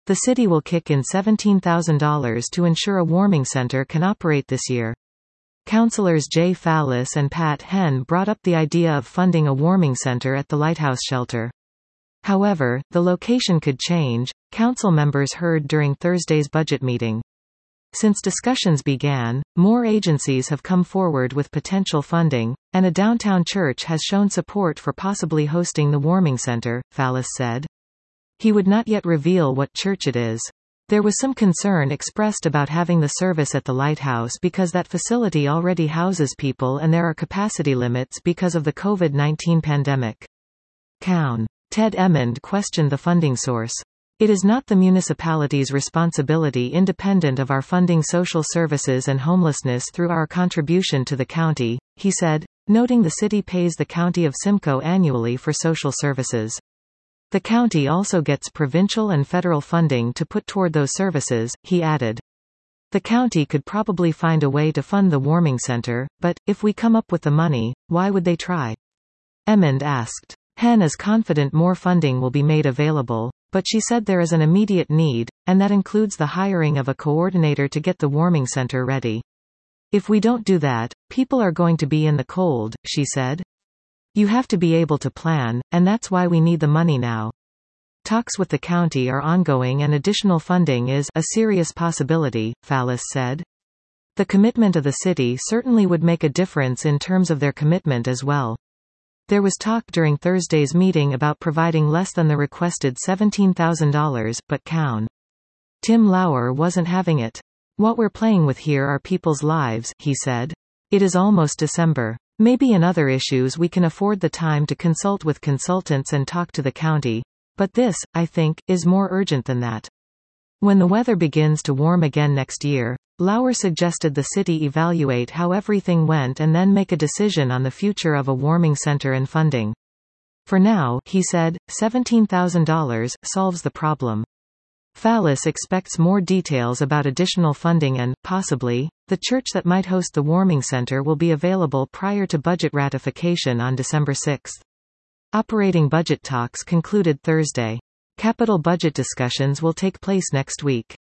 The city will kick in $17,000 to ensure a warming center can operate this year. Councillors Jay Fallis and Pat Henn brought up the idea of funding a warming center at the Lighthouse Shelter. However, the location could change, council members heard during Thursday's budget meeting. Since discussions began, more agencies have come forward with potential funding, and a downtown church has shown support for possibly hosting the warming center, Fallis said. He would not yet reveal what church it is. There was some concern expressed about having the service at the lighthouse because that facility already houses people and there are capacity limits because of the COVID-19 pandemic. Coun. Ted Emmond questioned the funding source. It is not the municipality's responsibility independent of our funding social services and homelessness through our contribution to the county, he said, noting the city pays the county of Simcoe annually for social services. The county also gets provincial and federal funding to put toward those services, he added. The county could probably find a way to fund the warming center, but, if we come up with the money, why would they try? Emmond asked. Henn is confident more funding will be made available, but she said there is an immediate need, and that includes the hiring of a coordinator to get the warming center ready. If we don't do that, people are going to be in the cold, she said. You have to be able to plan, and that's why we need the money now. Talks with the county are ongoing and additional funding is a serious possibility, Fallis said. The commitment of the city certainly would make a difference in terms of their commitment as well. There was talk during Thursday's meeting about providing less than the requested $17,000, but Coun. Tim Lauer wasn't having it. What we're playing with here are people's lives, he said. It is almost December. Maybe in other issues we can afford the time to consult with consultants and talk to the county. But this, I think, is more urgent than that. When the weather begins to warm again next year, Lauer suggested the city evaluate how everything went and then make a decision on the future of a warming center and funding. For now, he said, $17,000 solves the problem. Fallis expects more details about additional funding and, possibly, the church that might host the warming center will be available prior to budget ratification on December 6. Operating budget talks concluded Thursday. Capital budget discussions will take place next week.